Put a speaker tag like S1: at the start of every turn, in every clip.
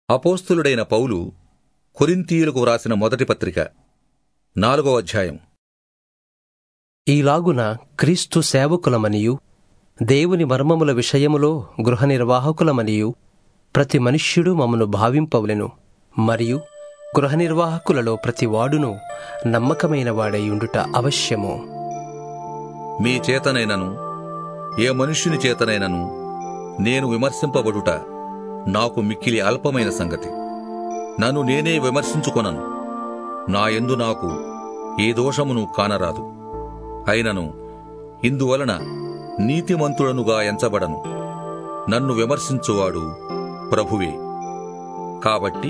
S1: అపోస్తలుడైన పౌలు కొరింథీయులకు వ్రాసిన మొదటి పత్రిక 4వ అధ్యాయం.
S2: ఈలాగున క్రీస్తు సేవకులమనియు దేవుని మర్మముల విషయములో గృహ నిర్వాహకులమనియు ప్రతి మనుష్యుడు మమ్మను భావింపవలెను. మరియు గృహ నిర్వాహకులలో ప్రతివాడును నమ్మకమైన వాడై ఉండుట అవశ్యము.
S1: మీ చేతనైనను ఏ మనుష్యుని చేతనైనను నేను విమర్శింపబడుట నాకు మిక్కిలి అల్పమైన సంగతి. నన్ను నేనే విమర్శించుకొనను. నా యందు నాకు ఏ దోషమును కానరాదు. అయినను ఇందువలన నీతిమంతుడనుగా ఎంచబడను. నన్ను విమర్శించువాడు ప్రభువే. కాబట్టి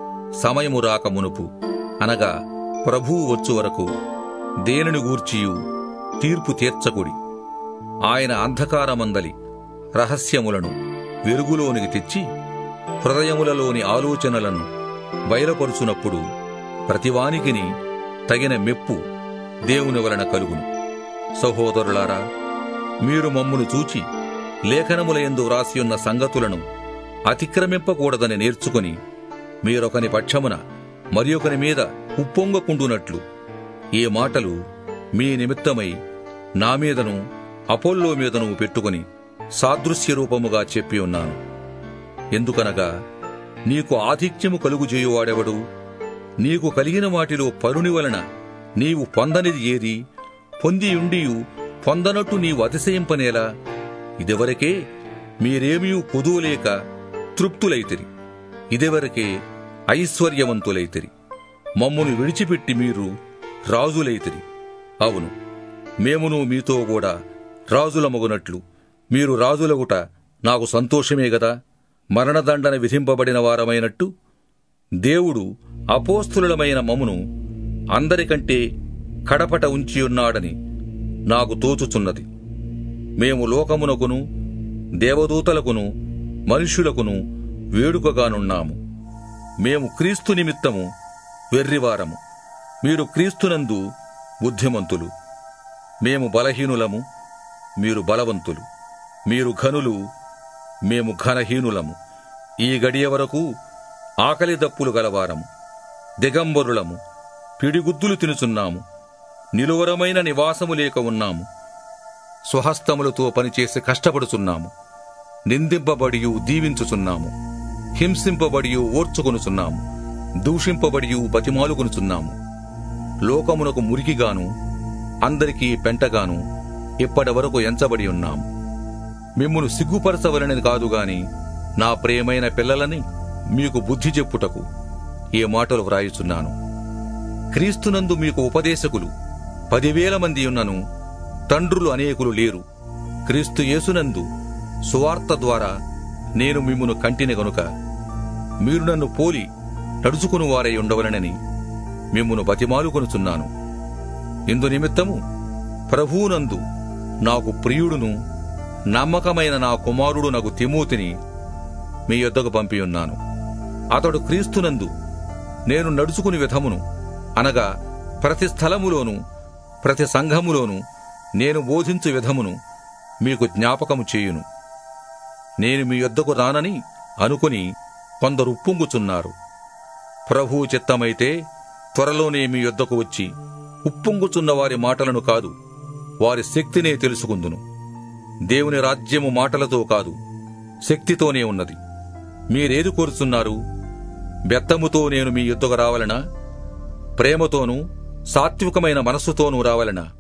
S1: సమయము రాక మునుపు, అనగా ప్రభువు వచ్చు వరకు దేనిని గూర్చియు తీర్పు తీర్చకుడి. ఆయన అంధకారమందలి రహస్యములను వెలుగులోనికి తెచ్చి హృదయములలోని ఆలోచనలను బయలుపరుచునప్పుడు ప్రతివానికిని తగిన మెప్పు దేవుని వలన కలుగును. సహోదరులారా, మీరు మమ్మును చూచి లేఖనములయందు వ్రాసియున్న సంగతులను అతిక్రమింపకూడదని నేర్చుకుని మీరొకని పక్షమున మరియొకని మీద ఉప్పొంగకుండునట్లు ఈ మాటలు మీ నిమిత్తమై నా మీదను అపోల్లో మీదను పెట్టుకుని సాదృశ్య రూపముగా చెప్పి ఉన్నాను. ఎందుకనగా నీకు ఆధిక్యము కలుగుజేయువాడెవడు? నీకు కలిగిన వాటిలో పరుని వలన నీవు పొందనిది ఏది? పొందియుండియు పొందనట్టు నీవు అతిశయింపనేలా? ఇదివరకే మీరేమీ కొదువలేక తృప్తులైతిరి. ఇదివరకే ఐశ్వర్యవంతులైతిరి. మమ్మును విడిచిపెట్టి మీరు రాజులైతిరి. అవును, మేమును మీతో కూడా రాజులమగునట్లు మీరు రాజులగుట నాకు సంతోషమే గదా. మరణదండన విధింపబడిన వారమైనట్టు దేవుడు అపోస్తలులమైన మమ్మును అందరికంటే కడపట ఉంచియున్నాడని నాకు తోచుచున్నది. మేము లోకమునకును దేవదూతలకును మనుష్యులకును వేడుకగానున్నాము. మేము క్రీస్తు నిమిత్తము వెర్రివారము, మీరు క్రీస్తునందు బుద్ధిమంతులు. మేము బలహీనులము, మీరు బలవంతులు. మీరు ఘనులు, మేము ఘనహీనులము. ఈ గడియ వరకు ఆకలి దప్పులు గలవారము, దిగంబరులము, పిడిగుద్దులు తినుచున్నాము, నిలువరమైన నివాసము లేక ఉన్నాము. స్వహస్తములతో పనిచేసి కష్టపడుచున్నాము, నిందింపబడియు దీవించుచున్నాము, హింసింపబడియు ఓర్చుకొనుచున్నాము, దూషింపబడియు బతిమాలుకొనుచున్నాము. లోకమునకు మురికిగాను అందరికీ పెంటగాను ఇప్పటి వరకు ఎంచబడి ఉన్నాము. మిమ్మును సిగ్గుపరచవలనని కాదుగాని నా ప్రియమైన పిల్లలని మీకు బుద్ధి చెప్పుటకు ఈ మాటలు వ్రాయుచున్నాను. క్రీస్తునందు మీకు ఉపదేశకులు 10,000 మంది ఉన్నను తండ్రులు అనేకులు లేరు. క్రీస్తు యేసునందు సువార్త ద్వారా నేను మిమ్మును కంటిని గనుక మీరు నన్ను పోలి నడుచుకుని వారై ఉండవలనని మిమ్మును బతిమాలుకొనుచున్నాను. ఇందు నిమిత్తము ప్రభువునందు నాకు ప్రియుడును నమ్మకమైన నా కుమారుడు నగు తిమోతిని మీ యొద్దకు పంపియున్నాను. అతడు క్రీస్తునందు నేను నడుచుకుని విధమును, అనగా ప్రతి స్థలములోను ప్రతి సంఘములోను నేను బోధించు విధమును మీకు జ్ఞాపకము చేయును. నేను మీ యొద్దకు రానని అనుకుని కొందరు ఉప్పొంగుచున్నారు. ప్రభువు చిత్తమైతే త్వరలోనే మీ యొద్దకు వచ్చి ఉప్పొంగుచున్న వారి మాటలను కాదు, వారి శక్తినే తెలుసుకుందును. దేవుని రాజ్యము మాటలతో కాదు, శక్తితోనే ఉన్నది. మీరేది కోరుచున్నారు? బెత్తముతో నేను మీ యొద్దకు రావలనా? ప్రేమతోనూ సాత్వికమైన మనస్సుతోనూ రావలనా?